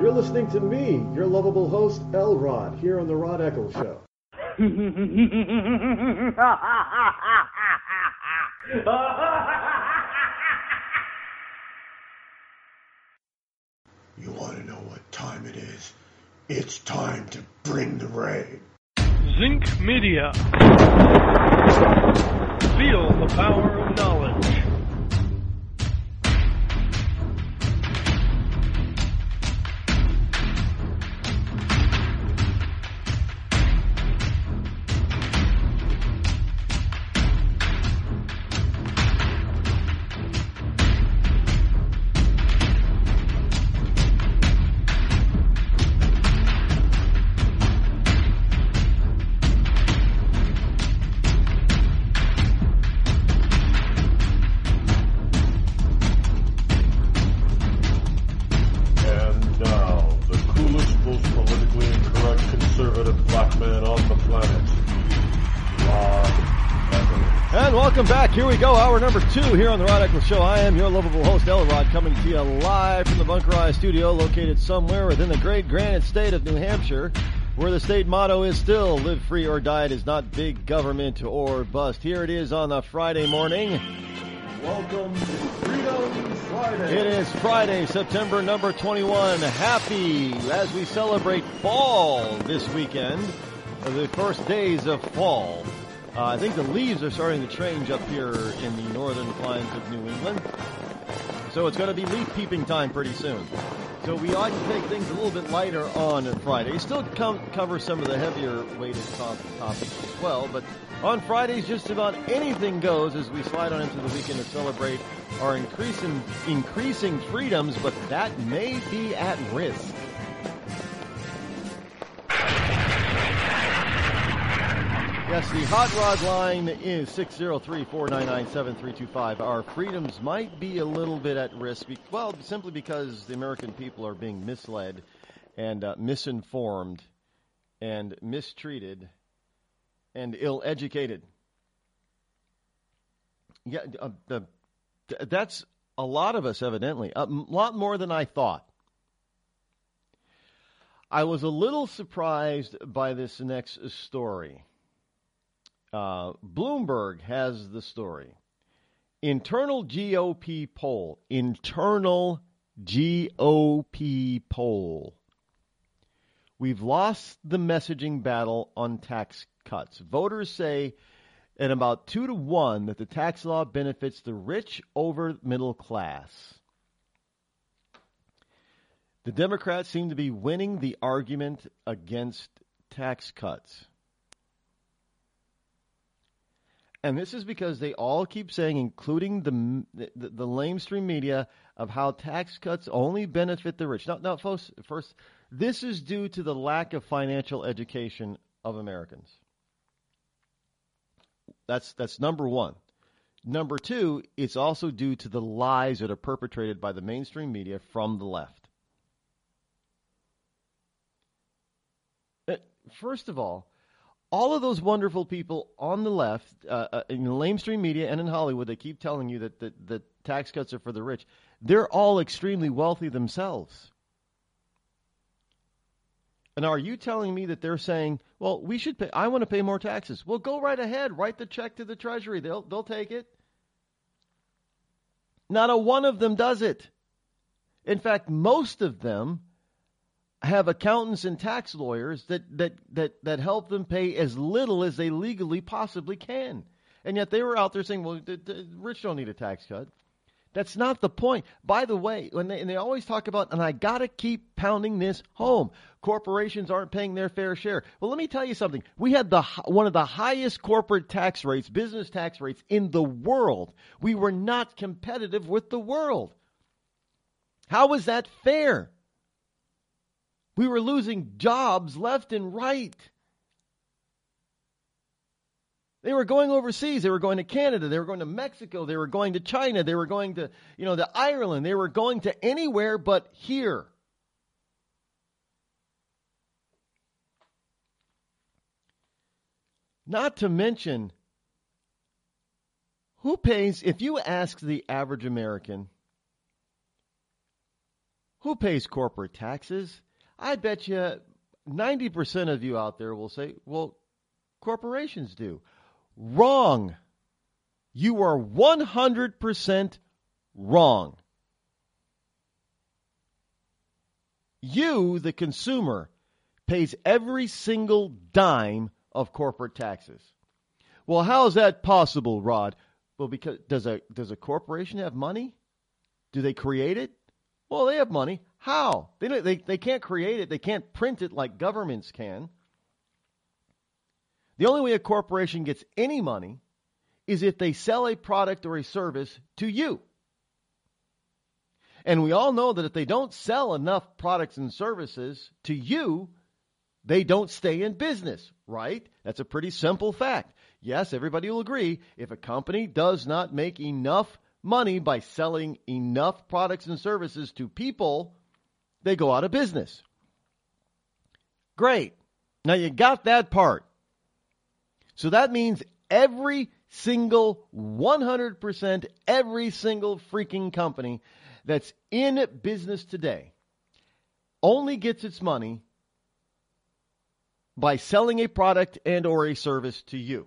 You're listening to me, your lovable host, L. Rod, here on The Rod Eccles Show. You want to know what time it is? It's time to bring the rain. Zinc Media. Feel the power of knowledge. Here we go, hour number 2 here on the Rod Eccles Show. I am your lovable host, Elrod, coming to you live from the Bunker Eye studio located somewhere within the great granite state of New Hampshire, where the state motto is still, live free or die. It is not big government or bust. Here it is on a Friday morning. Welcome to Freedom Friday. It is Friday, September number 21. Happy as we celebrate fall this weekend, the first days of fall. I think the leaves are starting to change up here in the northern climes of New England. So it's going to be leaf peeping time pretty soon. So we ought to take things a little bit lighter on Friday. Still cover some of the heavier weighted topics as well. But on Fridays, just about anything goes as we slide on into the weekend to celebrate our increasing freedoms, but that may be at risk. Yes, the hot rod line is 603-499-7325. Our freedoms might be a little bit at risk, simply because the American people are being misled and misinformed and mistreated and ill-educated. Yeah, that's a lot of us, evidently. A lot more than I thought. I was a little surprised by this next story. Bloomberg has the story. Internal GOP poll. We've lost the messaging battle on tax cuts. Voters say at about 2-1 that the tax law benefits the rich over middle class. The Democrats seem to be winning the argument against tax cuts. And this is because they all keep saying, including the lamestream media, of how tax cuts only benefit the rich. Now, first, this is due to the lack of financial education of Americans. That's number one. Number two, it's also due to the lies that are perpetrated by the mainstream media from the left. First of all of those wonderful people on the left, in the lamestream media and in Hollywood, they keep telling you that tax cuts are for the rich. They're all extremely wealthy themselves. And are you telling me that they're saying, well, we should pay, I want to pay more taxes? Well, go right ahead. Write the check to the Treasury. They'll take it. Not a one of them does it. In fact, most of them have accountants and tax lawyers that help them pay as little as they legally possibly can. And yet they were out there saying, well, the rich don't need a tax cut. That's not the point. By the way, when they always talk about, and I got to keep pounding this home, corporations aren't paying their fair share. Well, let me tell you something. We had one of the highest corporate tax rates, business tax rates in the world. We were not competitive with the world. How is that fair? We were losing jobs left and right. They were going overseas. They were going to Canada. They were going to Mexico. They were going to China. They were going to, to Ireland. They were going to anywhere but here. Not to mention, who pays, if you ask the average American, Who pays corporate taxes? I bet you 90% of you out there will say, well, corporations do. Wrong. You are 100% wrong. You, the consumer, pays every single dime of corporate taxes. Well, how is that possible, Rod? Well, because does a corporation have money? Do they create it? Well, they have money. How? They can't create it. They can't print it like governments can. The only way a corporation gets any money is if they sell a product or a service to you. And we all know that if they don't sell enough products and services to you, they don't stay in business, right? That's a pretty simple fact. Yes, everybody will agree. If a company does not make enough money by selling enough products and services to people, they go out of business. Great. Now you got that part. So that means every single 100%, every single freaking company that's in business today only gets its money by selling a product and or a service to you.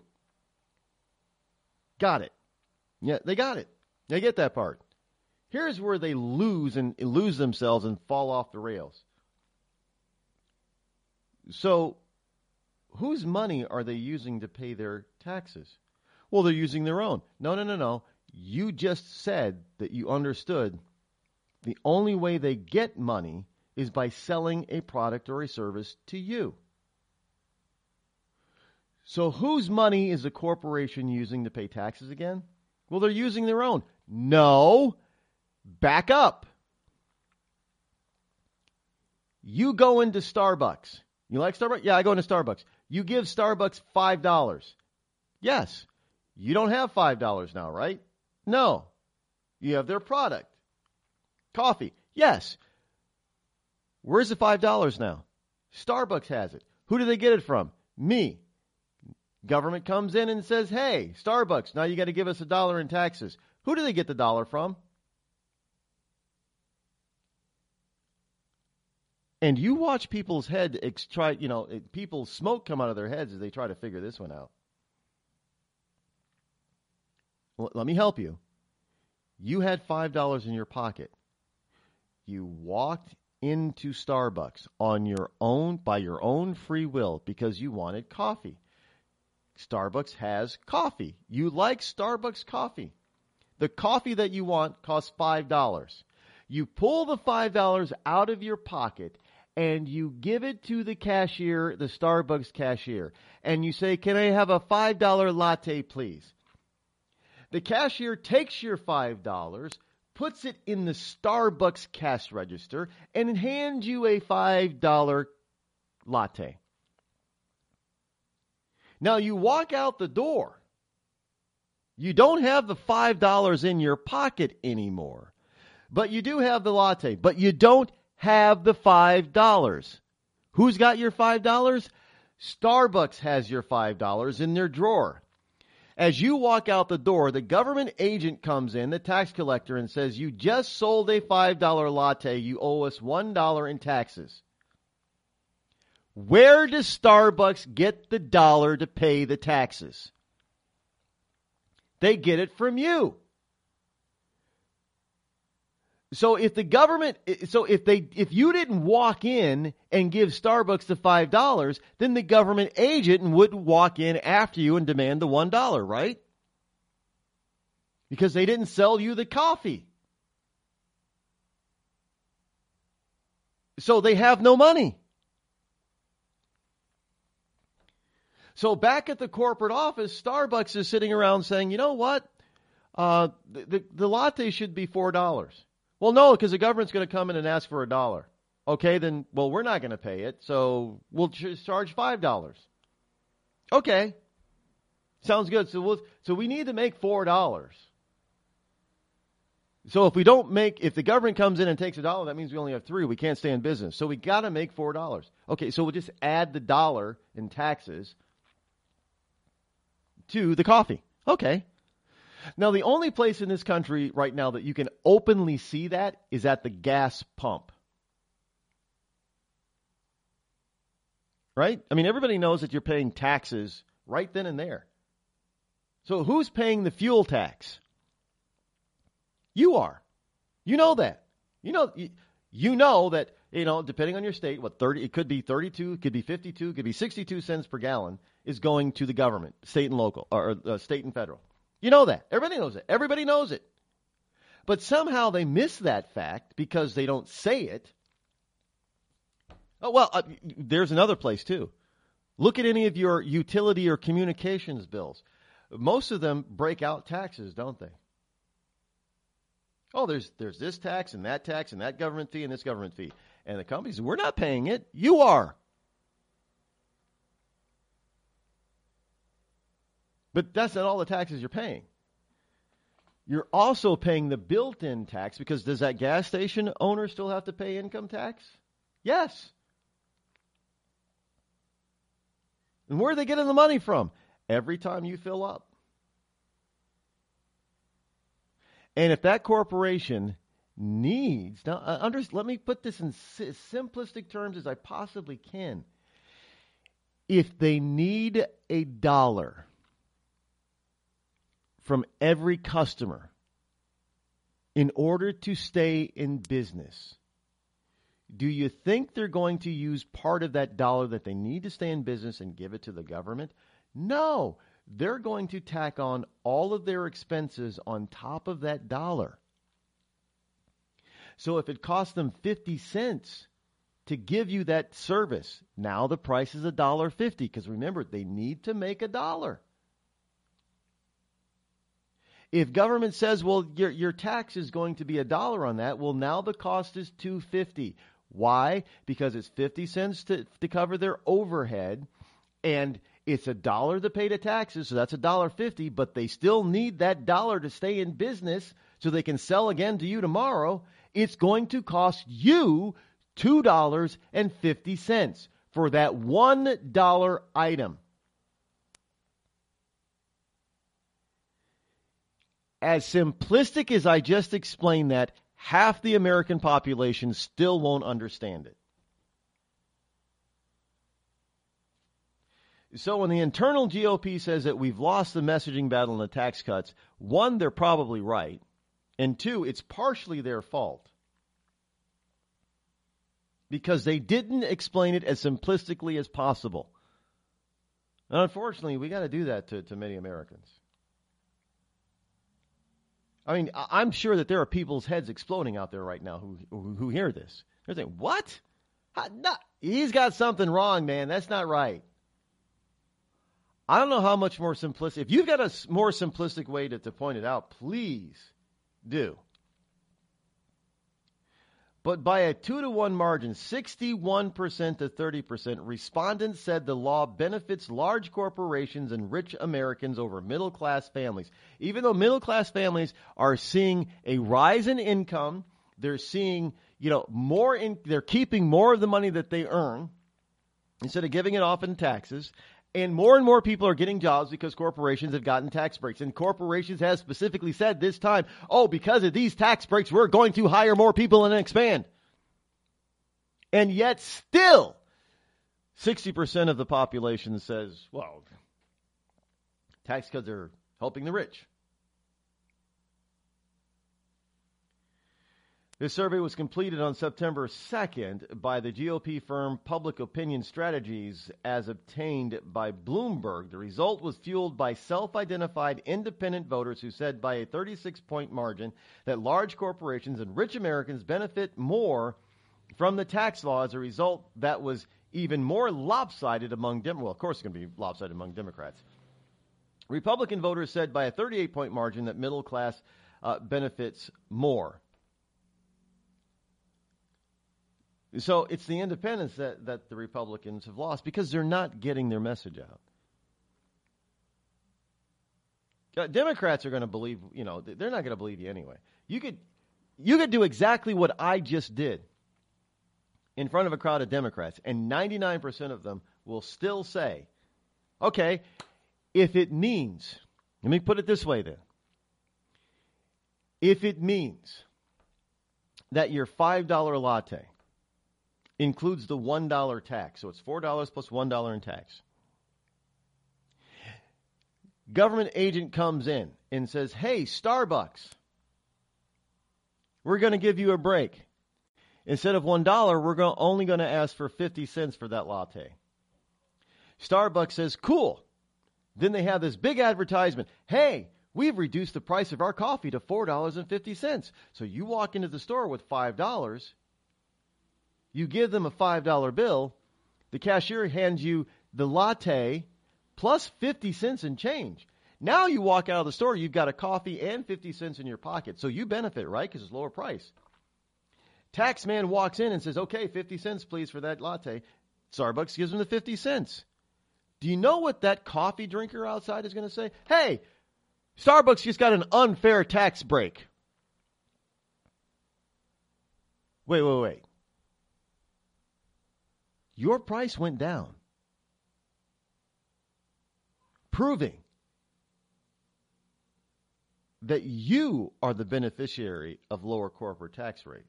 Got it. Yeah, they got it. They get that part. Here's where they lose themselves and fall off the rails. So, whose money are they using to pay their taxes? Well, they're using their own. No. You just said that you understood the only way they get money is by selling a product or a service to you. So whose money is the corporation using to pay taxes again? Well, they're using their own. No. Back up. You go into Starbucks. You like Starbucks? Yeah, I go into Starbucks. You give Starbucks $5. Yes. You don't have $5 now, right? No. You have their product. Coffee. Yes. Where's the $5 now? Starbucks has it. Who do they get it from? Me. Government comes in and says, hey, Starbucks, now you got to give us $1 in taxes. Who do they get the dollar from? And you watch people's head people's smoke come out of their heads as they try to figure this one out. Well, let me help you. You had $5 in your pocket. You walked into Starbucks on your own, by your own free will, because you wanted coffee. Starbucks has coffee. You like Starbucks coffee. The coffee that you want costs $5. You pull the $5 out of your pocket and you give it to the cashier, the Starbucks cashier, and you say, can I have a $5 latte, please? The cashier takes your $5, puts it in the Starbucks cash register, and hands you a $5 latte. Now you walk out the door. You don't have the $5 in your pocket anymore, but you do have the latte, but you don't have the $5. Who's got your $5? Starbucks has your $5 in their drawer. As you walk out the door, the government agent comes in, the tax collector, and says, you just sold a $5 latte. You owe us $1 in taxes. Where does Starbucks get the dollar to pay the taxes? They get it from you. So if the government, if you didn't walk in and give Starbucks the $5, then the government agent wouldn't walk in after you and demand the $1, right? Because they didn't sell you the coffee. So they have no money. So back at the corporate office, Starbucks is sitting around saying, you know what? The latte should be $4. Well, no, because the government's going to come in and ask for $1. Okay, then, well, we're not going to pay it, so we'll just charge $5. Okay, sounds good. So we need to make $4. So if the government comes in and takes $1, that means we only have $3. We can't stay in business. So we got to make $4. Okay, so we'll just add the $1 in taxes to the coffee. Okay. Now, the only place in this country right now that you can openly see that is at the gas pump. right? I mean, everybody knows that you're paying taxes right then and there. So who's paying the fuel tax? You are. You know that. You know that, depending on your state, it could be 32, it could be 52, it could be 62 cents per gallon is going to the government, state and local, or state and federal. You know that. Everybody knows it. Everybody knows it. But somehow they miss that fact because they don't say it. Oh, well, there's another place, too. Look at any of your utility or communications bills. Most of them break out taxes, don't they? Oh, there's this tax and that government fee and this government fee. And the companies, we're not paying it. You are. But that's not all the taxes you're paying. You're also paying the built-in tax because does that gas station owner still have to pay income tax? Yes. And where are they getting the money from? Every time you fill up. And if that corporation needs, now let me put this in as simplistic terms as I possibly can. If they need $1 from every customer in order to stay in business, do you think they're going to use part of that dollar that they need to stay in business and give it to the government? No. They're going to tack on all of their expenses on top of that dollar. So if it costs them 50 cents to give you that service, now the price is $1.50 because remember, they need to make $1. If government says, well, your tax is going to be $1 on that, well, now the cost is $2.50. Why? Because it's 50 cents to cover their overhead, and it's $1 to pay the taxes, so that's $1.50, but they still need that dollar to stay in business so they can sell again to you tomorrow. It's going to cost you $2.50 for that $1 item. As simplistic as I just explained that, half the American population still won't understand it. So when the internal GOP says that we've lost the messaging battle in the tax cuts, one, they're probably right, and two, it's partially their fault. Because they didn't explain it as simplistically as possible. And unfortunately, we got to do that to many Americans. I mean, I'm sure that there are people's heads exploding out there right now who hear this. They're saying, what? No, he's got something wrong, man. That's not right. I don't know how much more simplistic. If you've got a more simplistic way to point it out, please do. But by a 2-to-1 margin, 61% to 30%, respondents said the law benefits large corporations and rich Americans over middle-class families. Even though middle-class families are seeing a rise in income, they're seeing, they're keeping more of the money that they earn instead of giving it off in taxes. And more people are getting jobs because corporations have gotten tax breaks. And corporations have specifically said this time, because of these tax breaks, we're going to hire more people and expand. And yet still, 60% of the population says, well, tax cuts are helping the rich. This survey was completed on September 2nd by the GOP firm Public Opinion Strategies as obtained by Bloomberg. The result was fueled by self-identified independent voters who said by a 36-point margin that large corporations and rich Americans benefit more from the tax law. As a result, that was even more lopsided among Democrats. Well, of course it's going to be lopsided among Democrats. Republican voters said by a 38-point margin that middle class benefits more. So it's the independents that the Republicans have lost because they're not getting their message out. Democrats are going to believe, they're not going to believe you anyway. You could do exactly what I just did in front of a crowd of Democrats, and 99% of them will still say, okay, if it means, let me put it this way then. If it means that your $5 latte includes the $1 tax. So it's $4 plus $1 in tax. Government agent comes in and says, hey, Starbucks, we're going to give you a break. Instead of $1, we're only going to ask for 50 cents for that latte. Starbucks says, cool. Then they have this big advertisement. Hey, we've reduced the price of our coffee to $4.50. So you walk into the store with $5. You give them a $5 bill. The cashier hands you the latte plus 50 cents in change. Now you walk out of the store, you've got a coffee and 50 cents in your pocket. So you benefit, right? Because it's lower price. Tax man walks in and says, okay, 50 cents please for that latte. Starbucks gives him the 50 cents. Do you know what that coffee drinker outside is going to say? Hey, Starbucks just got an unfair tax break. Wait. Your price went down, proving that you are the beneficiary of lower corporate tax rate.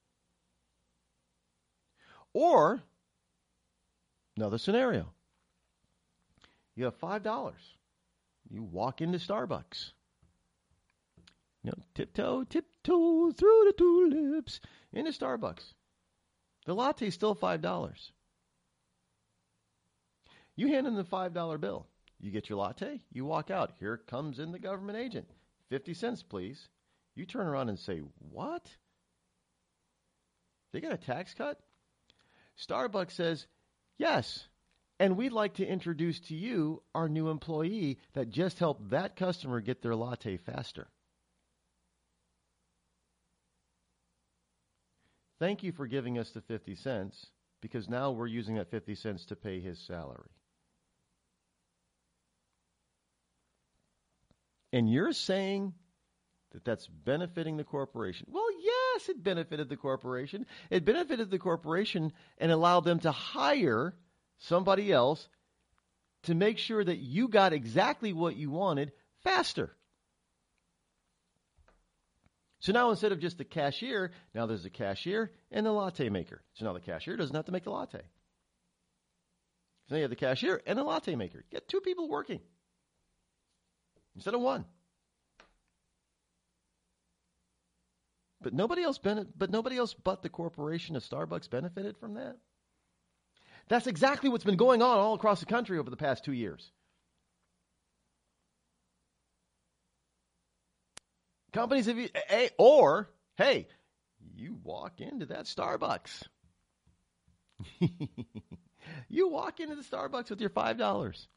Or, another scenario. You have $5. You walk into Starbucks. Tiptoe through the tulips into Starbucks. The latte is still $5. You hand them the $5 bill. You get your latte. You walk out. Here comes in the government agent. 50 cents, please. You turn around and say, what? They got a tax cut? Starbucks says, yes. And we'd like to introduce to you our new employee that just helped that customer get their latte faster. Thank you for giving us the 50 cents because now we're using that 50 cents to pay his salary. And you're saying that that's benefiting the corporation. Well, yes, it benefited the corporation. It benefited the corporation and allowed them to hire somebody else to make sure that you got exactly what you wanted faster. So now instead of just the cashier, now there's the cashier and the latte maker. So now the cashier doesn't have to make the latte. So now you have the cashier and the latte maker. You get two people working instead of one. But nobody else but the corporation of Starbucks benefited from that. That's exactly what's been going on all across the country over the past 2 years. Companies have, hey, you walk into that Starbucks. You walk into the Starbucks with your $5.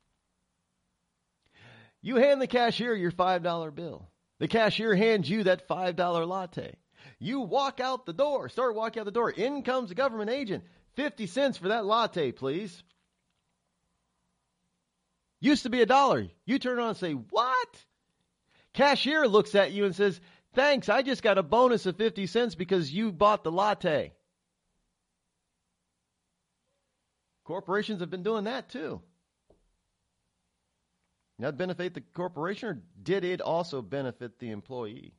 You hand the cashier your $5 bill. The cashier hands you that $5 latte. You walk out the door, start walking out the door. In comes the government agent. 50 cents for that latte, please. Used to be $1. You turn around and say, what? Cashier looks at you and says, thanks, I just got a bonus of 50 cents because you bought the latte. Corporations have been doing that too. Did that benefit the corporation or did it also benefit the employee?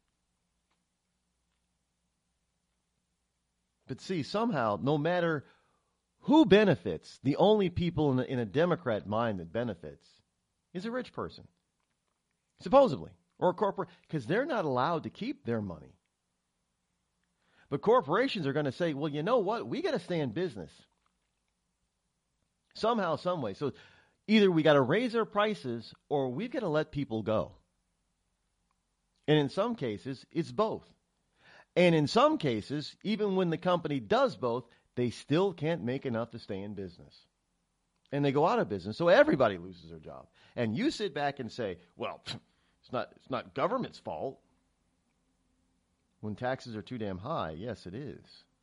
But see, somehow, no matter who benefits, the only people in a Democrat mind that benefits is a rich person. Supposedly. Or a corporate, because they're not allowed to keep their money. But corporations are going to say, well, you know what? We got to stay in business. Somehow, some way. So either we got to raise our prices or we've got to let people go. And in some cases, it's both. And in some cases, even when the company does both, they still can't make enough to stay in business. And they go out of business, so everybody loses their job. And you sit back and say, well, it's not government's fault. When taxes are too damn high, yes, it is.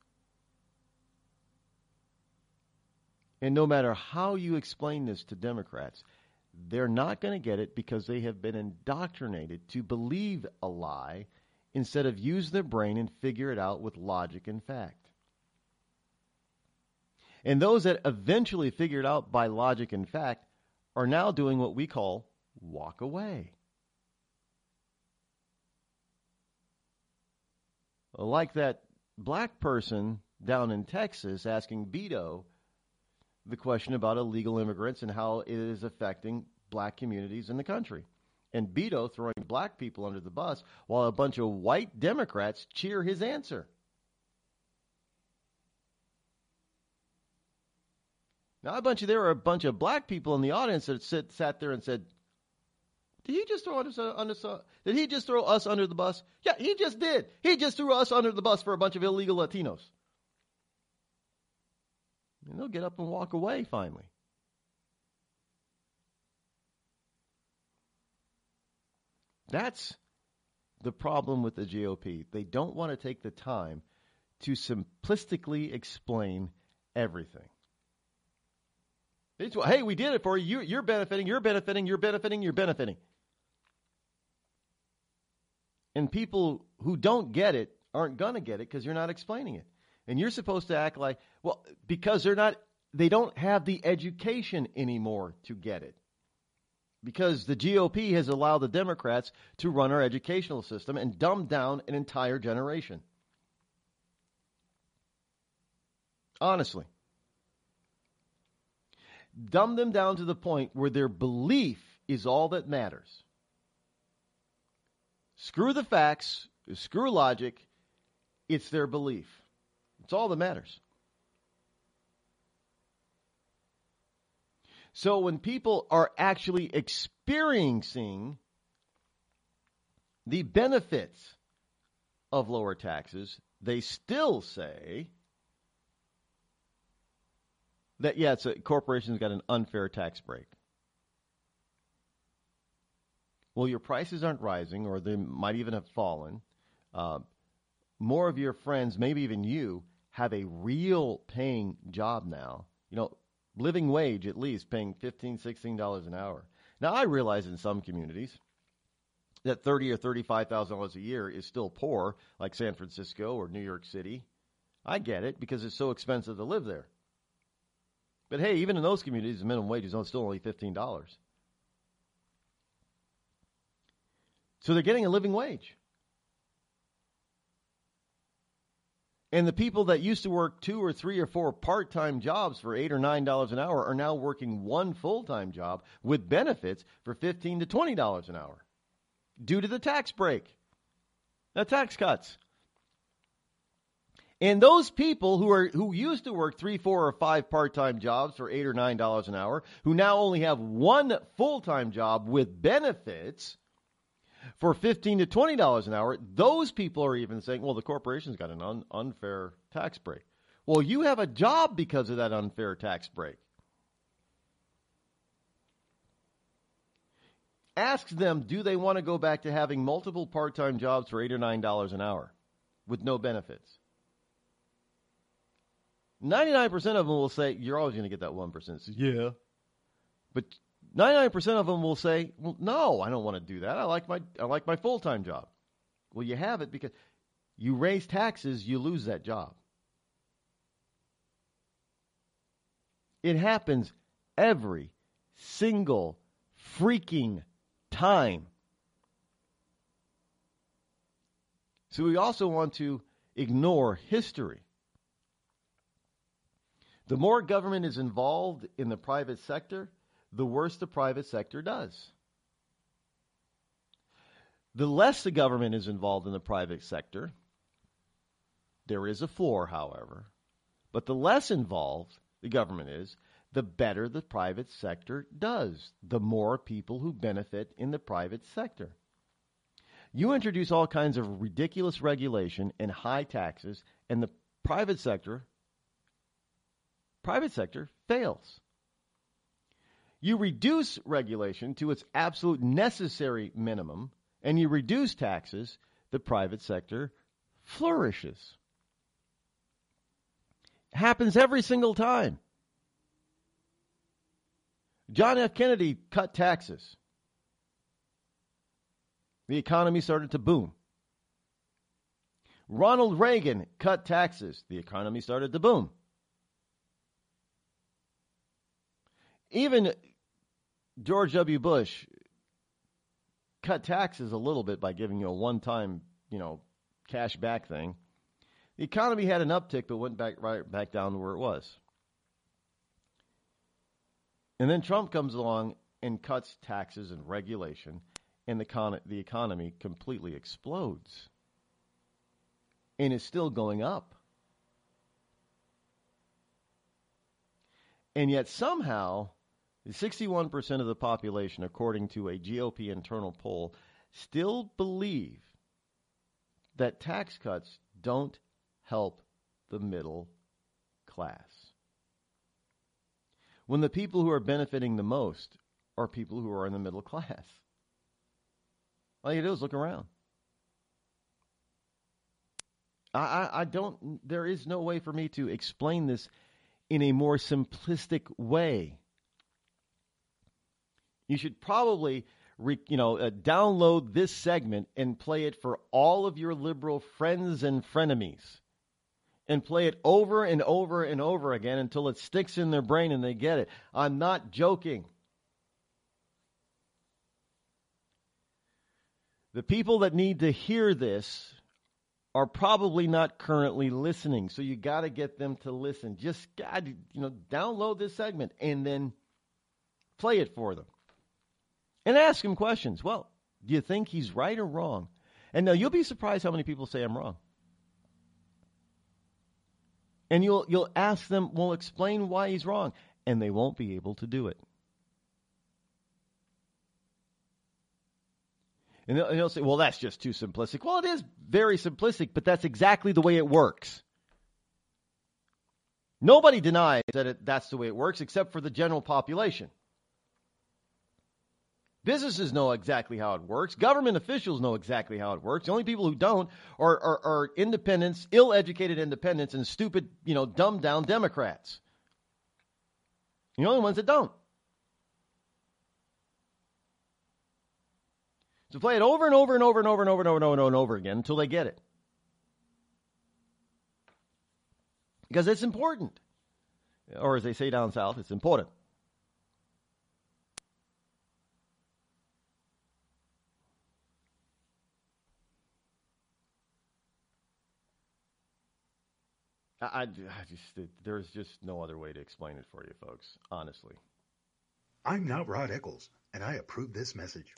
And no matter how you explain this to Democrats, they're not going to get it because they have been indoctrinated to believe a lie instead of use their brain and figure it out with logic and fact. And those that eventually figure it out by logic and fact are now doing what we call walk away. Like that black person down in Texas asking Beto the question about illegal immigrants and how it is affecting black communities in the country. And Beto throwing black people under the bus while a bunch of white Democrats cheer his answer. Now, there were a bunch of black people in the audience that sat there and said, Did he just throw us under the bus? Yeah, he just did. He just threw us under the bus for a bunch of illegal Latinos. And they'll get up and walk away finally. That's the problem with the GOP. They don't want to take the time to simplistically explain everything. Hey, we did it for you. You're benefiting, you're benefiting, you're benefiting, you're benefiting. And people who don't get it aren't going to get it because you're not explaining it. And you're supposed to act like, well, because they don't have the education anymore to get it. Because the GOP has allowed the Democrats to run our educational system and dumb down an entire generation. Honestly. Dumb them down to the point where their belief is all that matters. Screw the facts, screw logic, it's their belief. It's all that matters. So when people are actually experiencing the benefits of lower taxes, they still say that, yeah, corporations got an unfair tax break. Well, your prices aren't rising, or they might even have fallen. More of your friends, maybe even you, have a real paying job now. You know, living wage at least, paying $15, $16 an hour. Now, I realize in some communities that $30,000 or $35,000 a year is still poor, like San Francisco or New York City. I get it because it's so expensive to live there. But hey, even in those communities, the minimum wage is still only $15. So they're getting a living wage. And the people that used to work 2 or 3 or 4 part-time jobs for $8 or $9 an hour are now working one full-time job with benefits for $15 to $20 an hour due to the tax break, the tax cuts. And those people who used to work 3, 4, or 5 part-time jobs for $8 or $9 an hour, who now only have one full-time job with benefits for $15 to $20 an hour, those people are even saying, well, the corporation's got an unfair tax break. Well, you have a job because of that unfair tax break. Ask them, do they want to go back to having multiple part-time jobs for $8 or $9 an hour with no benefits? 99% of them will say, you're always going to get that 1%. So, yeah. But 99% of them will say, well, no, I don't want to do that. I like my full-time job. Well, you have it because you raise taxes, you lose that job. It happens every single freaking time. So we also want to ignore history. The more government is involved in the private sector, the worse the private sector does. The less the government is involved in the private sector, there is a floor, however, but the less involved the government is, the better the private sector does, the more people who benefit in the private sector. You introduce all kinds of ridiculous regulation and high taxes, and the private sector fails. You reduce regulation to its absolute necessary minimum, and you reduce taxes, the private sector flourishes. Happens every single time. John F. Kennedy cut taxes. The economy started to boom. Ronald Reagan cut taxes. The economy started to boom. Even George W. Bush cut taxes a little bit by giving you a one-time, cash back thing. The economy had an uptick, but went right back down to where it was. And then Trump comes along and cuts taxes and regulation, and the economy completely explodes. And is still going up. And yet somehow, 61% of the population, according to a GOP internal poll, still believe that tax cuts don't help the middle class. When the people who are benefiting the most are people who are in the middle class. All you do is look around. There is no way for me to explain this in a more simplistic way. You should probably download this segment and play it for all of your liberal friends and frenemies. And play it over and over and over again until it sticks in their brain and they get it. I'm not joking. The people that need to hear this are probably not currently listening. So you got to get them to listen. Just download this segment and then play it for them. And ask him questions. Well, do you think he's right or wrong? And now you'll be surprised how many people say I'm wrong. And you'll ask them, well, explain why he's wrong. And they won't be able to do it. And they'll say, well, that's just too simplistic. Well, it is very simplistic, but that's exactly the way it works. Nobody denies that that's the way it works except for the general population. Businesses know exactly how it works. Government officials know exactly how it works. The only people who don't are independents, ill-educated independents, and stupid, dumbed-down Democrats. The only ones that don't. So play it over and over and over and over and over and over and over and over again until they get it. Because it's important. Or as they say down south, it's important. There's just no other way to explain it for you, folks, honestly. I'm not Rod Eccles, and I approve this message.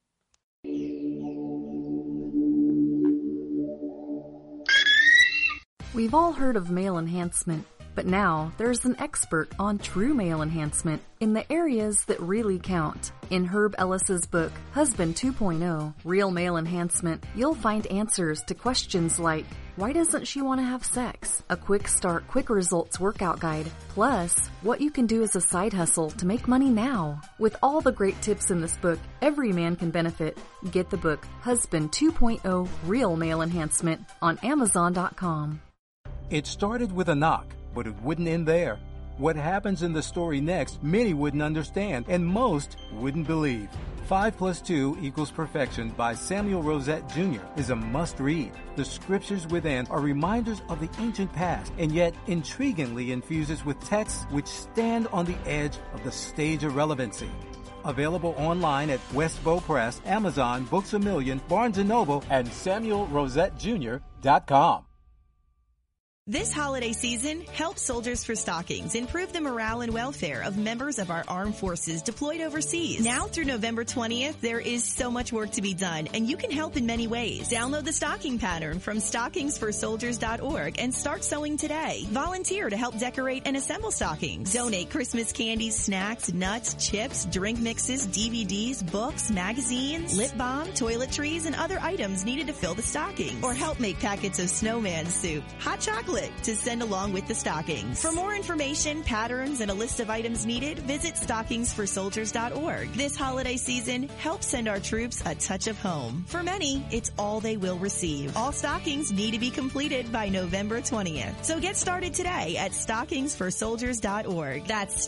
We've all heard of male enhancement, but now there's an expert on true male enhancement in the areas that really count. In Herb Ellis's book, Husband 2.0, Real Male Enhancement, you'll find answers to questions like, why doesn't she want to have sex? A quick start, quick results workout guide. Plus, what you can do as a side hustle to make money now. With all the great tips in this book, every man can benefit. Get the book, Husband 2.0, Real Male Enhancement, on Amazon.com. It started with a knock, but it wouldn't end there. What happens in the story next, many wouldn't understand, and most wouldn't believe. 5 + 2 = Perfection by Samuel Rosette Jr. is a must-read. The scriptures within are reminders of the ancient past, and yet intriguingly infuses with texts which stand on the edge of the stage of relevancy. Available online at Westbow Press, Amazon, Books A Million, Barnes & Noble, and SamuelRosetteJr.com. This holiday season, help Soldiers for Stockings improve the morale and welfare of members of our armed forces deployed overseas. Now through November 20th, there is so much work to be done, and you can help in many ways. Download the stocking pattern from stockingsforsoldiers.org and start sewing today. Volunteer to help decorate and assemble stockings. Donate Christmas candies, snacks, nuts, chips, drink mixes, DVDs, books, magazines, lip balm, toiletries, and other items needed to fill the stockings. Or help make packets of snowman soup, hot chocolate, to send along with the stockings. For more information, patterns, and a list of items needed, visit stockingsforsoldiers.org. This holiday season, help send our troops a touch of home. For many, it's all they will receive. All stockings need to be completed by November 20th. So get started today at stockingsforsoldiers.org. That's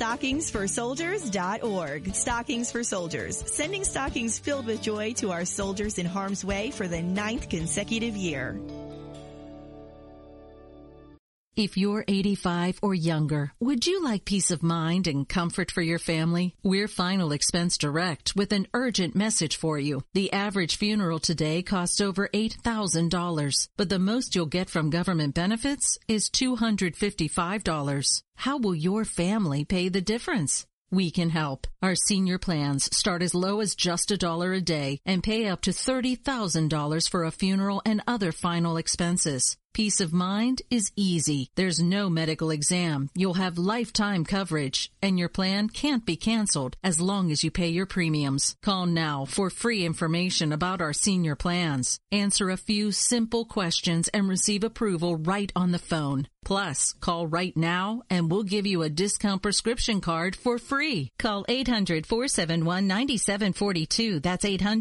stockingsforsoldiers.org. Stockings for Soldiers, sending stockings filled with joy to our soldiers in harm's way for the 9th consecutive year. If you're 85 or younger, would you like peace of mind and comfort for your family? We're Final Expense Direct with an urgent message for you. The average funeral today costs over $8,000, but the most you'll get from government benefits is $255. How will your family pay the difference? We can help. Our senior plans start as low as just $1 a day and pay up to $30,000 for a funeral and other final expenses. Peace of mind is easy. There's no medical exam. You'll have lifetime coverage, and your plan can't be canceled as long as you pay your premiums. Call now for free information about our senior plans. Answer a few simple questions and receive approval right on the phone. Plus, call right now and we'll give you a discount prescription card for free. Call 800-471-9742. That's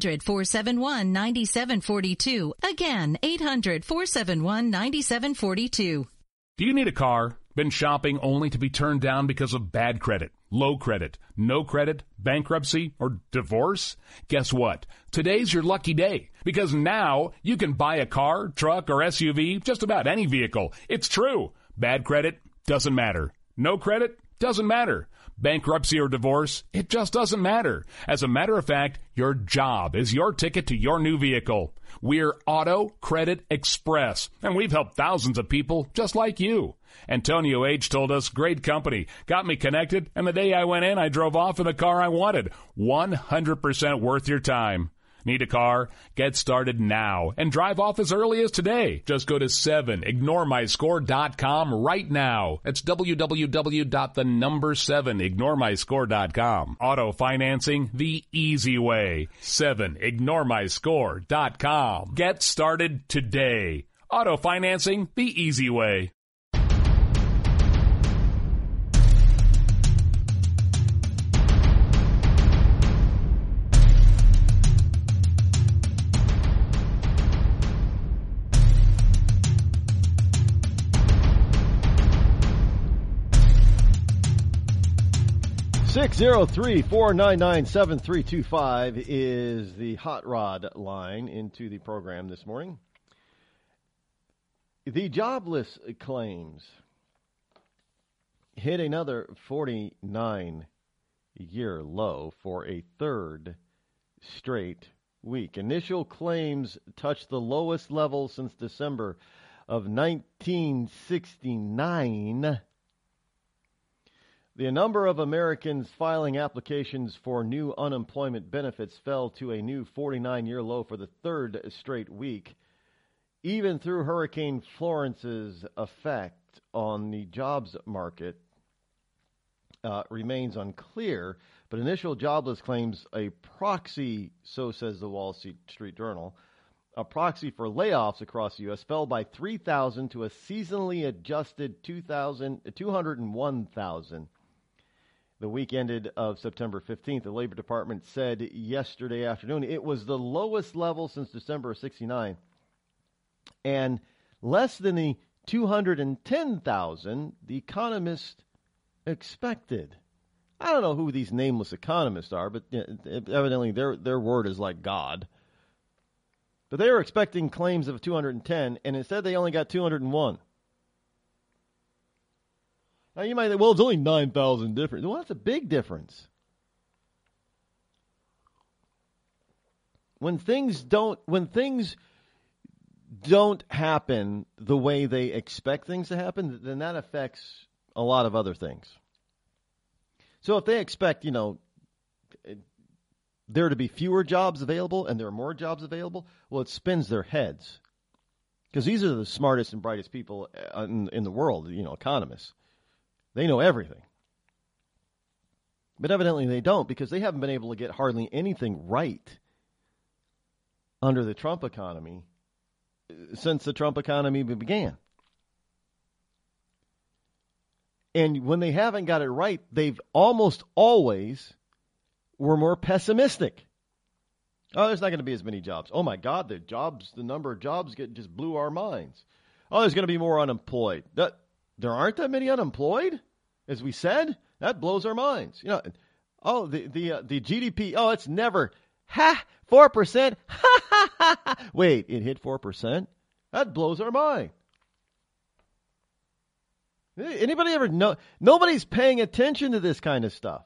800-471-9742. Again, 800-471-9742. Do you need a car? Been shopping only to be turned down because of bad credit, low credit, no credit, bankruptcy, or divorce? Guess what? Today's your lucky day, because now you can buy a car, truck, or SUV, just about any vehicle. It's true. Bad credit doesn't matter. No credit doesn't matter. Bankruptcy or divorce, it just doesn't matter. As a matter of fact, your job is your ticket to your new vehicle. We're Auto Credit Express, and we've helped thousands of people just like you. Antonio H. told us, great company, got me connected, and the day I went in, I drove off in the car I wanted. 100% worth your time. Need a car? Get started now and drive off as early as today. Just go to 7ignoremyscore.com right now. That's www.7ignoremyscore.com. Auto financing the easy way. 7ignoremyscore.com. Get started today. Auto financing the easy way. Six 603-499-7325 is the Hot Rod line into the program this morning. The jobless claims hit another 49-year low for a third straight week. Initial claims touched the lowest level since December of 1969. The number of Americans filing applications for new unemployment benefits fell to a new 49-year low for the third straight week. Even through Hurricane Florence's effect on the jobs market remains unclear, but initial jobless claims, a proxy, so says the Wall Street Journal, a proxy for layoffs across the U.S., fell by 3,000 to a seasonally adjusted 201,000. The week ended of September 15th. The Labor Department said yesterday afternoon it was the lowest level since December of 69 and less than the 210,000 the economists expected. I don't know who these nameless economists are, but evidently their word is like God. But they were expecting claims of 210, and instead they only got 201. Now, you might think, well, it's only 9,000 difference. Well, that's a big difference. When things don't happen the way they expect things to happen, then that affects a lot of other things. So if they expect, there to be fewer jobs available and there are more jobs available, well, it spins their heads. Because these are the smartest and brightest people in the world, economists. They know everything. But evidently they don't, because they haven't been able to get hardly anything right under the Trump economy since the Trump economy began. And when they haven't got it right, they've almost always were more pessimistic. Oh, there's not going to be as many jobs. Oh, my God, the number of jobs just blew our minds. Oh, there's going to be more unemployed. There aren't that many unemployed, as we said. That blows our minds. The GDP. Oh, it's never 4%. Wait, it hit 4%. That blows our mind. Anybody ever know? Nobody's paying attention to this kind of stuff.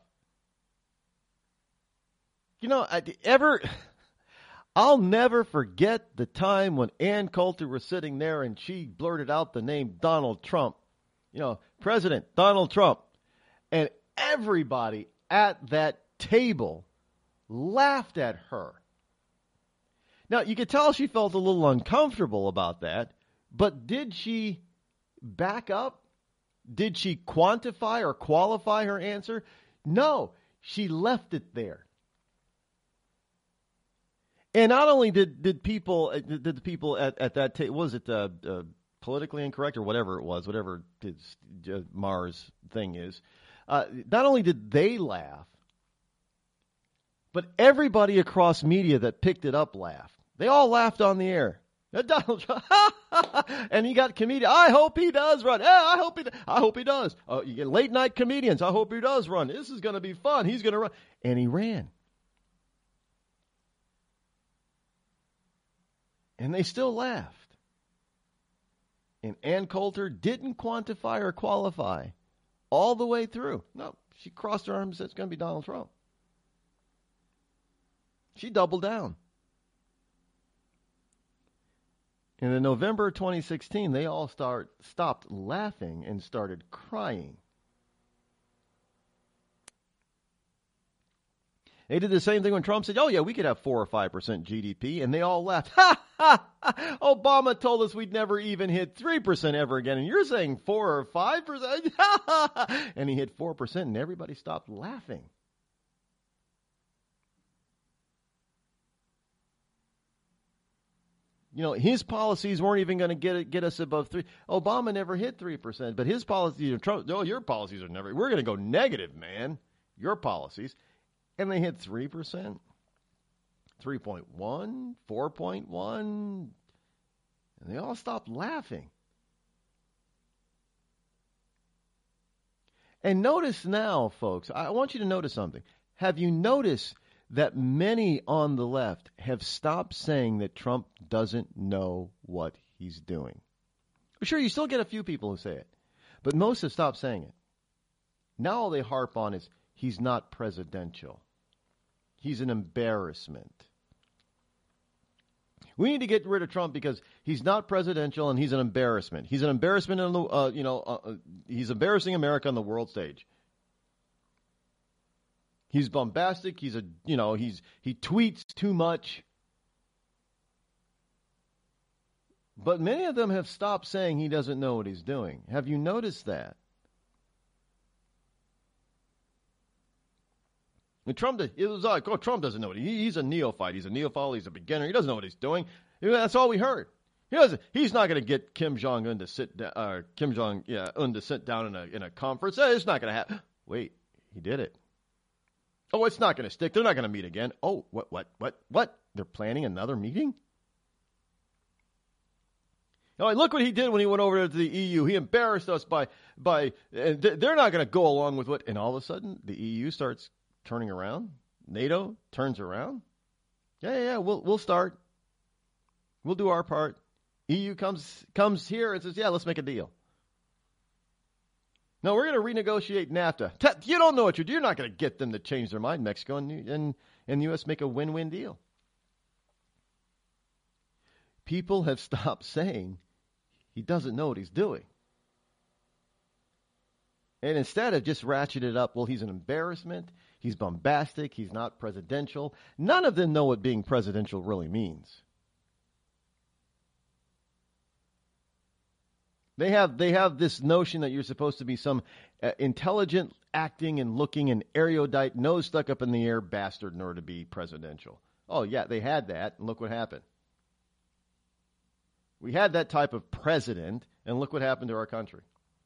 You know, I'll never forget the time when Ann Coulter was sitting there and she blurted out the name Donald Trump. You know, President Donald Trump. And everybody at that table laughed at her. Now, you could tell she felt a little uncomfortable about that, but did she back up? Did she quantify or qualify her answer? No, she left it there. And not only did the people at that table, was it politically incorrect or whatever it was, whatever Mars thing is, not only did they laugh, but everybody across media that picked it up laughed. They all laughed on the air. Donald Trump, and you got comedians. I hope he does run. I hope he does. You get late night comedians. I hope he does run. This is going to be fun. He's going to run, and he ran. And they still laughed. And Ann Coulter didn't quantify or qualify all the way through. No, she crossed her arms and said it's going to be Donald Trump. She doubled down. And in November 2016, they all stopped laughing and started crying. They did the same thing when Trump said, oh, yeah, we could have 4 or 5% GDP. And they all laughed. Ha, ha, ha. Obama told us we'd never even hit 3% ever again. And you're saying 4 or 5%? And he hit 4%, and everybody stopped laughing. You know, his policies weren't even going to get us above 3. Obama never hit 3%, but his policies, Trump, oh, your policies are never. We're going to go negative, man. Your policies. And they hit 3%, 3.1, 4.1, and they all stopped laughing. And notice now, folks, I want you to notice something. Have you noticed that many on the left have stopped saying that Trump doesn't know what he's doing? Sure, you still get a few people who say it, but most have stopped saying it. Now all they harp on is he's not presidential. He's an embarrassment. We need to get rid of Trump because he's not presidential and he's an embarrassment. He's an embarrassment in the, he's embarrassing America on the world stage. He's bombastic. He tweets too much. But many of them have stopped saying he doesn't know what he's doing. Have you noticed that? And Trump, it was like, oh, Trump doesn't know what he's a neophyte. He's a neophyte. He's a beginner. He doesn't know what he's doing. That's all we heard. He's not going to get Kim Jong Un to sit down. To sit down in a conference. It's not going to happen. Wait, he did it. Oh, it's not going to stick. They're not going to meet again. Oh, what? They're planning another meeting? Oh, look what he did when he went over to the EU. He embarrassed us by they're not going to go along with what. And all of a sudden, the EU starts turning around. NATO turns around. Yeah, we'll start. We'll do our part. EU comes here and says, yeah, let's make a deal. No, we're going to renegotiate NAFTA. You don't know what you're doing. You're not going to get them to change their mind. Mexico and the U.S. make a win-win deal. People have stopped saying he doesn't know what he's doing. And instead of just ratcheted it up, well, he's an embarrassment. He's bombastic. He's not presidential. None of them know what being presidential really means. They have this notion that you're supposed to be some intelligent, acting and looking and erudite, nose stuck up in the air bastard in order to be presidential. Oh, yeah, they had that, and look what happened. We had that type of president, and look what happened to our country.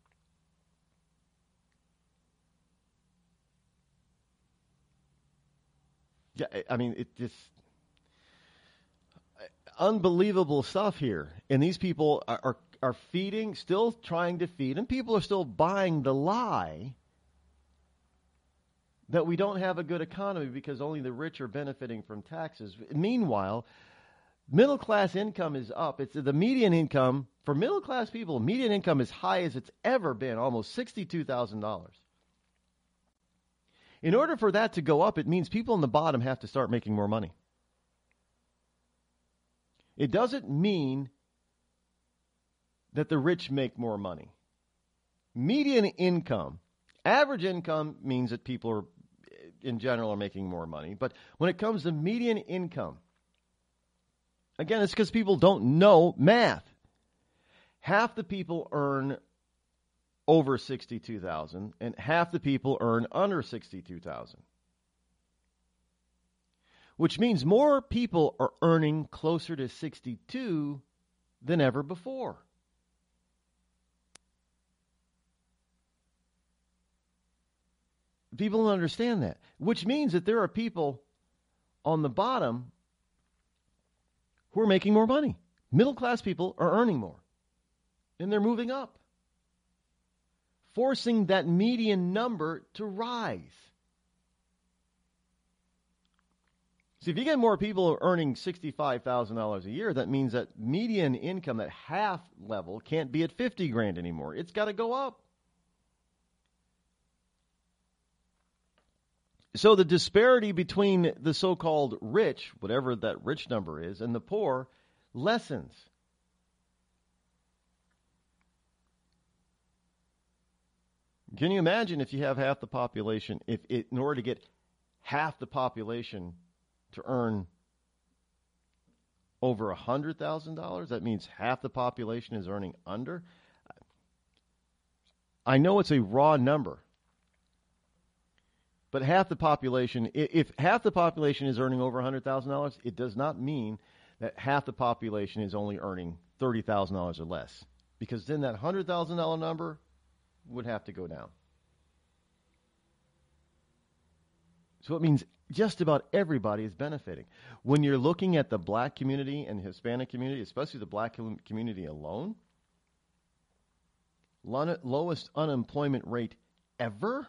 Yeah, I mean, it's just unbelievable stuff here. And these people are feeding, still trying to feed, and people are still buying the lie that we don't have a good economy because only the rich are benefiting from taxes. Meanwhile, Middle class income is up. It's the median income for middle class people. Median income is high as it's ever been, almost $62,000. In order for that to go up, it means people on the bottom have to start making more money. It doesn't mean that the rich make more money. Median income, average income means that people are, in general, are making more money. But when it comes to median income, again, it's because people don't know math. Half the people earn over $62,000, and half the people earn under $62,000. Which means more people are earning closer to 62 than ever before. People don't understand that. Which means that there are people on the bottom who are making more money. Middle class people are earning more. And they're moving up, forcing that median number to rise. See, if you get more people earning $65,000 a year, that means that median income, that half level, can't be at $50,000 anymore. It's got to go up. So the disparity between the so-called rich, whatever that rich number is, and the poor lessens. Can you imagine if you have half the population, in order to get half the population to earn over $100,000, that means half the population is earning under? I know it's a raw number, but half the population, if half the population is earning over $100,000, it does not mean that half the population is only earning $30,000 or less, because then that $100,000 number would have to go down. So it means just about everybody is benefiting. When you're looking at the black community and Hispanic community, especially the black community alone, lowest unemployment rate ever.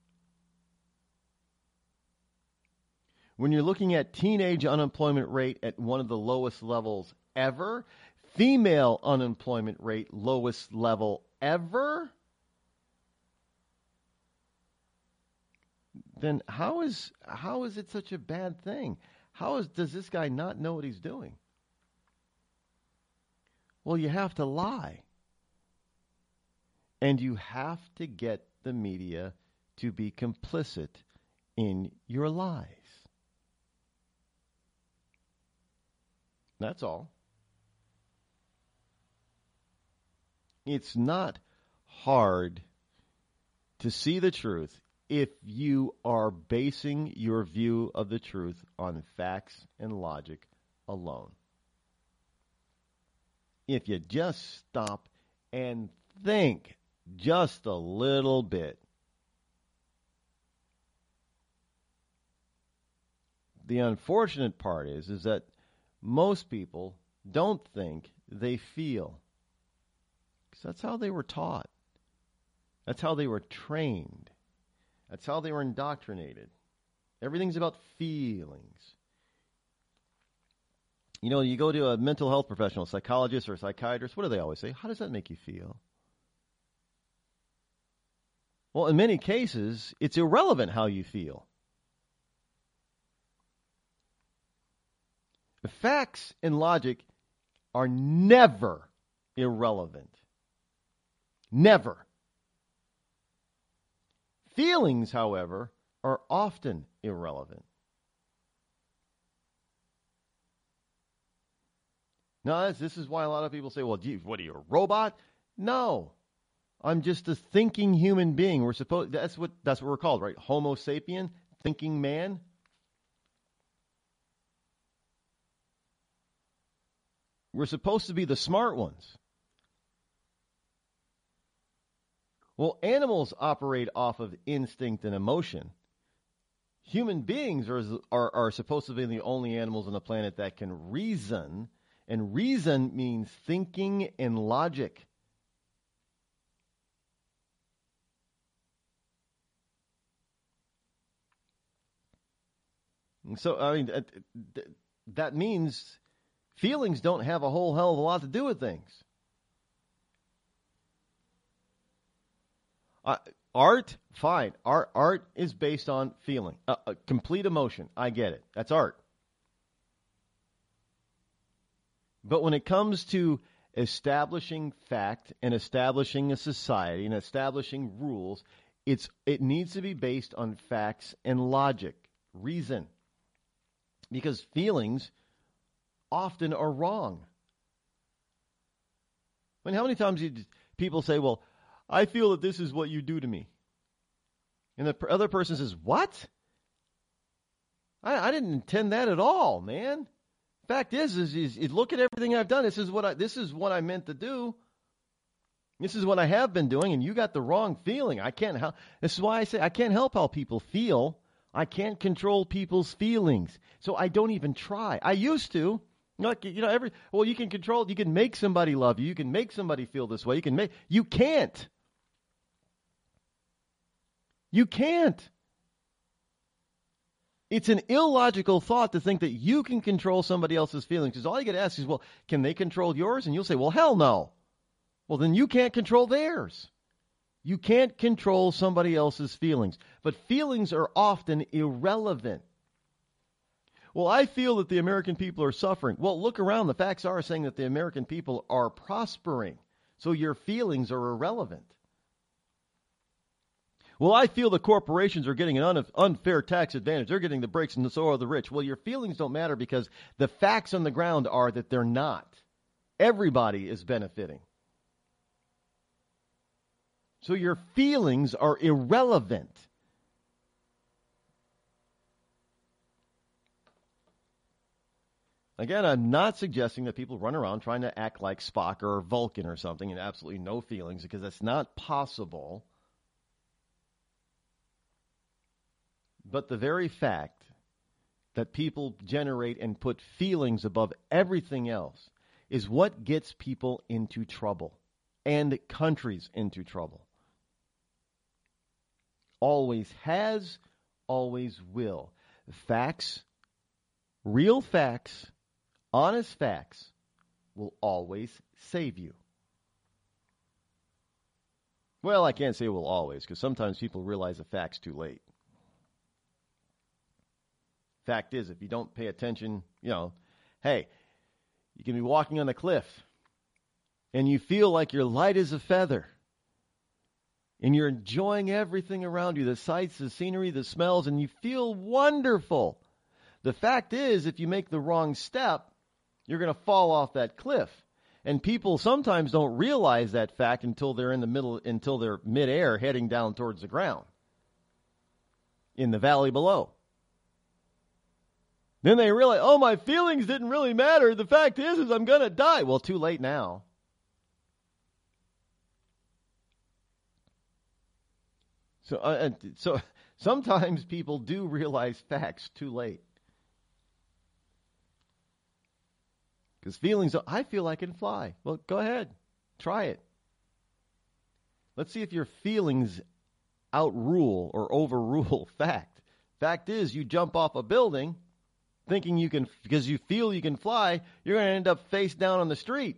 When you're looking at teenage unemployment rate at one of the lowest levels ever, female unemployment rate lowest level ever, then how is it such a bad thing? Does this guy not know what he's doing? Well, you have to lie. And you have to get the media to be complicit in your lies. That's all. It's not hard to see the truth if you are basing your view of the truth on facts and logic alone. If you just stop and think just a little bit. The unfortunate part is that most people don't think, they feel. Because that's how they were taught. That's how they were trained. That's how they were indoctrinated. Everything's about feelings. You know, you go to a mental health professional, a psychologist or a psychiatrist, what do they always say? How does that make you feel? Well, in many cases, it's irrelevant how you feel. The facts and logic are never irrelevant. Never. Feelings, however, are often irrelevant. Now, this is why a lot of people say, well, what are you, a robot? No. I'm just a thinking human being. That's what we're called, right? Homo sapien, thinking man. We're supposed to be the smart ones. Well, animals operate off of instinct and emotion. Human beings are supposed to be the only animals on the planet that can reason, and reason means thinking and logic. So, I mean, that means Feelings don't have a whole hell of a lot to do with things. Art, fine. Art is based on feeling, complete emotion. I get it. That's art. But when it comes to establishing fact and establishing a society and establishing rules, it needs to be based on facts and logic, reason. Because feelings often are wrong. I mean, how many times people say, well, I feel that this is what you do to me. And the other person says, what? I didn't intend that at all, man. Fact is look at everything I've done. This is what I meant to do. This is what I have been doing, and you got the wrong feeling. I can't help. This is why I say I can't help how people feel. I can't control people's feelings, so I don't even try. I used to. You can control. You can make somebody love you. You can make somebody feel this way. You can't. You can't. It's an illogical thought to think that you can control somebody else's feelings. Because all you got to ask is, well, can they control yours? And you'll say, well, hell no. Well, then you can't control theirs. You can't control somebody else's feelings. But feelings are often irrelevant. Well, I feel that the American people are suffering. Well, look around. The facts are saying that the American people are prospering. So your feelings are irrelevant. Well, I feel the corporations are getting an unfair tax advantage. They're getting the breaks and so are the rich. Well, your feelings don't matter because the facts on the ground are that they're not. Everybody is benefiting. So your feelings are irrelevant. Again, I'm not suggesting that people run around trying to act like Spock or Vulcan or something and absolutely no feelings, because that's not possible. But the very fact that people generate and put feelings above everything else is what gets people into trouble and countries into trouble. Always has, always will. Facts, real facts, honest facts will always save you. Well, I can't say will always, because sometimes people realize the facts too late. Fact is, if you don't pay attention, hey, you can be walking on a cliff and you feel like you're light as a feather and you're enjoying everything around you, the sights, the scenery, the smells, and you feel wonderful. The fact is, if you make the wrong step, you're going to fall off that cliff. And people sometimes don't realize that fact until they're midair heading down towards the ground in the valley below. Then they realize, oh, my feelings didn't really matter. The fact is I'm going to die. Well, too late now. So sometimes people do realize facts too late. Because feelings, I feel I can fly. Well, go ahead. Try it. Let's see if your feelings outrule or overrule fact. Fact is, you jump off a building thinking you can, because you feel you can fly, you're going to end up face down on the street.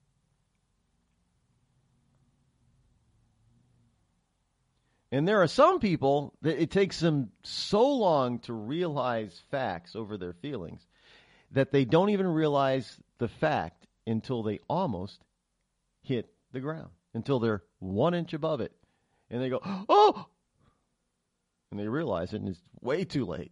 And there are some people that it takes them so long to realize facts over their feelings that they don't even realize the fact until they almost hit the ground, until they're 1 inch above it. And they go, oh! And they realize it, and it's way too late.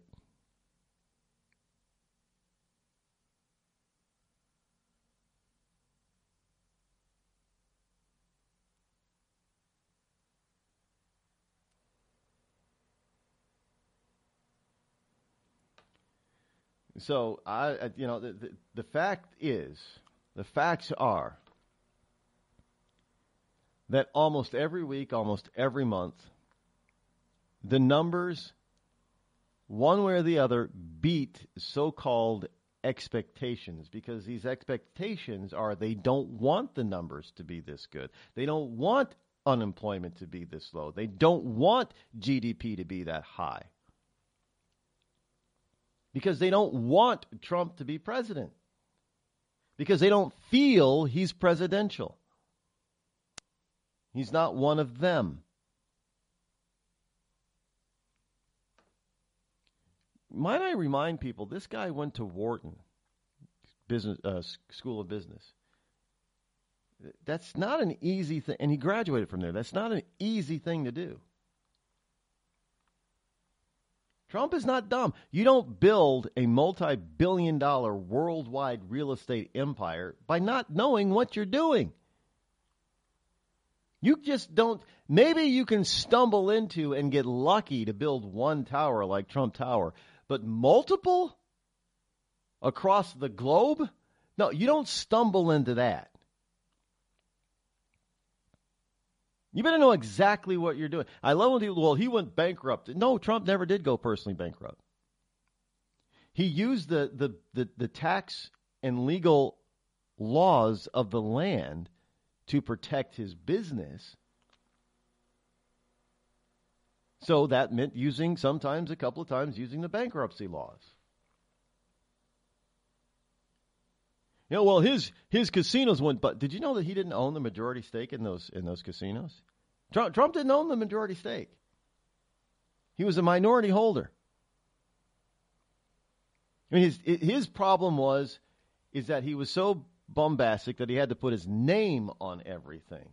So, the fact is, the facts are that almost every week, almost every month, the numbers, one way or the other, beat so-called expectations, because these expectations are they don't want the numbers to be this good. They don't want unemployment to be this low. They don't want GDP to be that high. Because they don't want Trump to be president. because they don't feel he's presidential. He's not one of them. Might I remind people, this guy went to Wharton School of Business. That's not an easy thing, and he graduated from there. That's not an easy thing to do. Trump is not dumb. You don't build a multi-billion-dollar worldwide real estate empire by not knowing what you're doing. You just don't. Maybe you can stumble into and get lucky to build one tower like Trump Tower, but multiple across the globe? No, you don't stumble into that. You better know exactly what you're doing. I love when people, well, he went bankrupt. No, Trump never did go personally bankrupt. He used the tax and legal laws of the land to protect his business. So that meant sometimes a couple of times using the bankruptcy laws. You know, well, his casinos went, but did you know that he didn't own the majority stake in those casinos? Trump didn't own the majority stake. He was a minority holder. I mean, his problem is that he was so bombastic that he had to put his name on everything.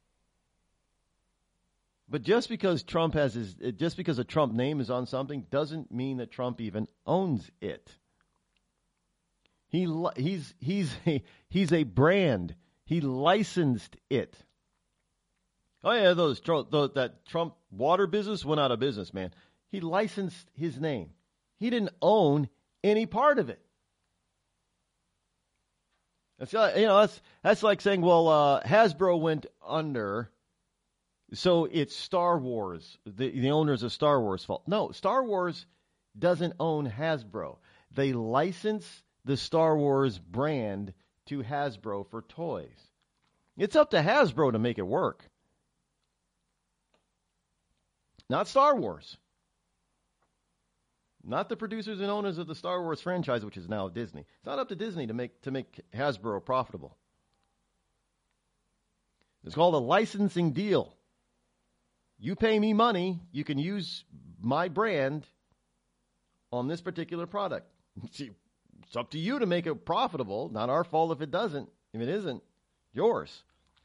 But just because a Trump name is on something doesn't mean that Trump even owns it. He's a brand. He licensed it. Oh yeah, that Trump water business went out of business, man. He licensed his name. He didn't own any part of it. That's like saying, well, Hasbro went under, so it's Star Wars, the owners of Star Wars' fault. No, Star Wars doesn't own Hasbro. They license the Star Wars brand to Hasbro for toys. It's up to Hasbro to make it work. Not Star Wars. Not the producers and owners of the Star Wars franchise, which is now Disney. It's not up to Disney to make Hasbro profitable. It's called a licensing deal. You pay me money, you can use my brand on this particular product. See, it's up to you to make it profitable. Not our fault if it doesn't. If it isn't, yours.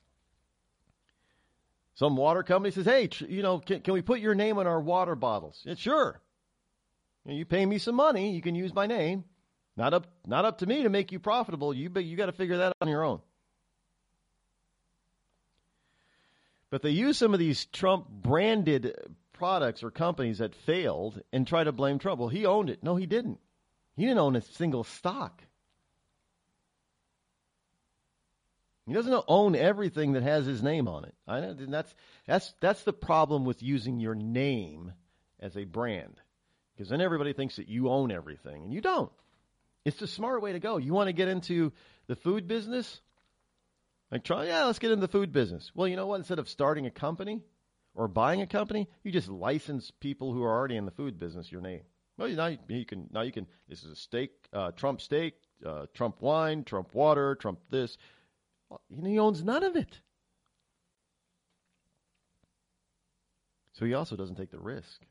Some water company says, hey, can we put your name on our water bottles? Yeah, sure. You pay me some money, you can use my name. Not up to me to make you profitable. You got to figure that on your own. But they use some of these Trump-branded products or companies that failed and try to blame Trump. Well, he owned it. No, he didn't. He didn't own a single stock. He doesn't own everything that has his name on it. I know, and that's the problem with using your name as a brand. Because then everybody thinks that you own everything, and you don't. It's the smart way to go. You want to get into the food business? Let's get into the food business. Well, you know what? Instead of starting a company or buying a company, you just license people who are already in the food business your name. Well, now you can. This is a steak, Trump steak, Trump wine, Trump water, Trump this. Well, he owns none of it. So he also doesn't take the risk.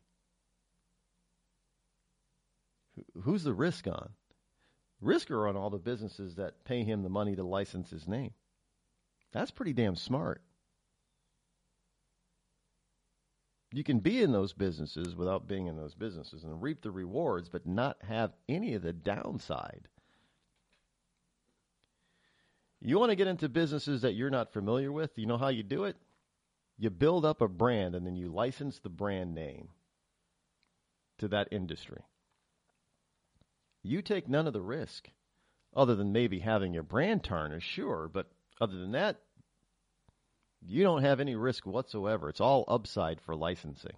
Who's the risk on? Risk are on all the businesses that pay him the money to license his name. That's pretty damn smart. You can be in those businesses without being in those businesses and reap the rewards, but not have any of the downside. You want to get into businesses that you're not familiar with? You know how you do it? You build up a brand and then you license the brand name to that industry. You take none of the risk, other than maybe having your brand tarnished, sure, but other than that, you don't have any risk whatsoever. It's all upside for licensing.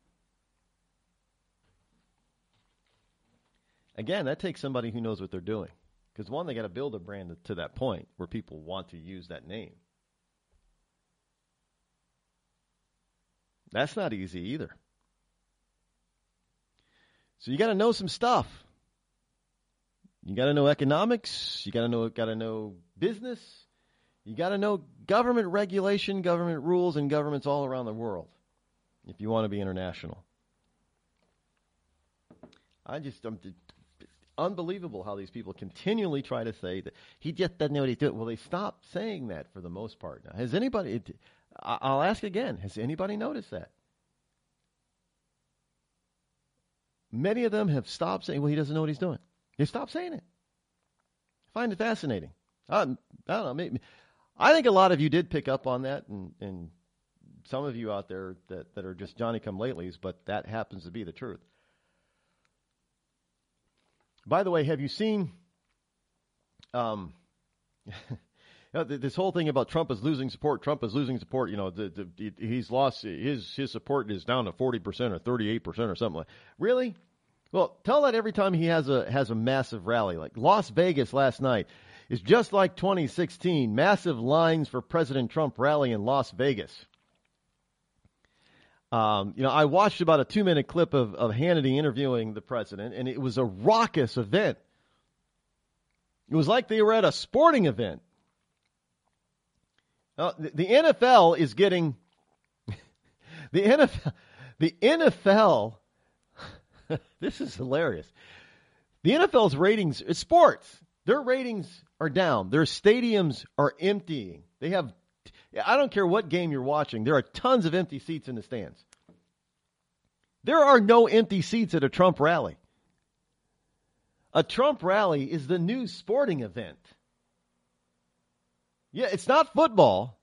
Again, that takes somebody who knows what they're doing. Because one, they got to build a brand to that point where people want to use that name. That's not easy either. So you got to know some stuff. You got to know economics. You got to know business. You got to know government regulation, government rules, and governments all around the world if you want to be international. Unbelievable how these people continually try to say that he just doesn't know what he's doing. Well, they stopped saying that for the most part now. Has anybody, I'll ask again, has anybody noticed that? Many of them have stopped saying, well, he doesn't know what he's doing. They stopped saying it. I find it fascinating. I don't know, maybe. I think a lot of you did pick up on that, and some of you out there that are just Johnny-come-latelys, but that happens to be the truth. By the way, have you seen this whole thing about Trump is losing support? Trump is losing support. He's lost his support is down to 40% or 38% or something like. Really? Well, tell that every time he has a massive rally. Like Las Vegas last night is just like 2016. Massive lines for President Trump rally in Las Vegas. I watched about a 2-minute clip of Hannity interviewing the president, and it was a raucous event. It was like they were at a sporting event. The NFL is getting the NFL. This is hilarious. The NFL's ratings, it's sports. Their ratings are down. Their stadiums are emptying. They have. I don't care what game you're watching. There are tons of empty seats in the stands. There are no empty seats at a Trump rally. A Trump rally is the new sporting event. Yeah, it's not football.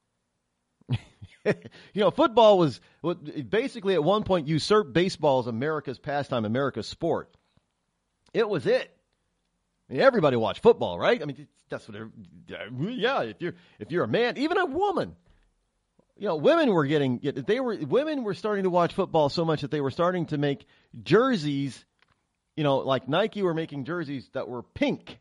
Football was basically at one point usurped baseball as America's pastime, America's sport. It was it. I mean, everybody watched football, right? I mean, that's what. If you're a man, even a woman, women were starting to watch football so much that they were starting to make jerseys. Like Nike were making jerseys that were pink.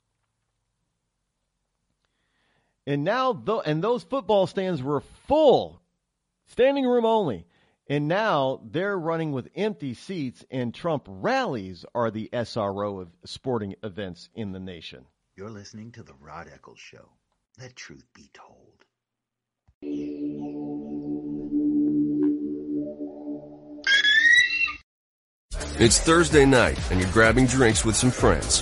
And now, those football stands were full, standing room only. And now they're running with empty seats, and Trump rallies are the SRO of sporting events in the nation. You're listening to The Rod Eccles Show. Let truth be told. It's Thursday night, and you're grabbing drinks with some friends.